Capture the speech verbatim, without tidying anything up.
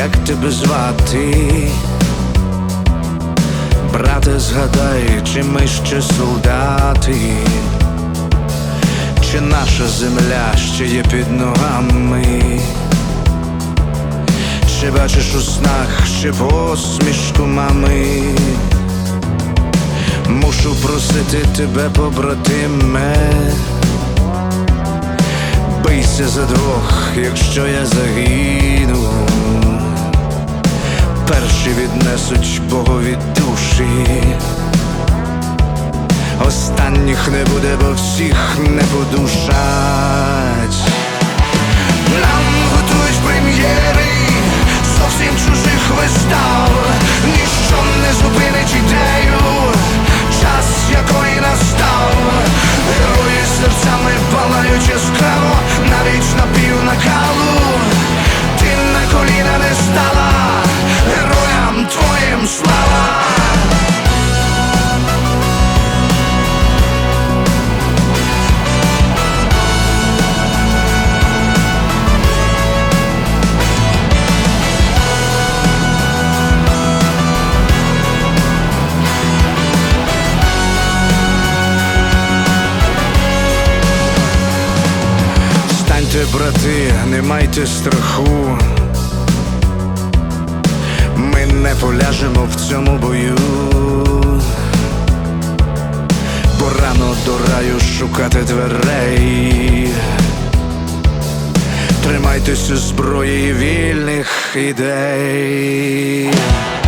як тебе звати? Брате, згадай, чи ми ще солдати, чи наша земля ще є під ногами? Чи бачиш у снах ще посмішку мами? Мушу просити тебе, побратиме, бийся за двох, якщо я загину. Перші віднесуть Богові душі, останніх не буде, бо всіх не подушать. Нам готують прем'єри зовсім чужих вистав. Ніщо не зупинить ідею, час якої настав. Герої серцями палають яскраво, навіть на пів накалу. Ти на коліна не стала, героям твоїм слава. Станьте, брати, не майте страху, ми не поляжемо в цьому бою, бо рано до раю шукати дверей. Тримайтеся зброї вільних ідей.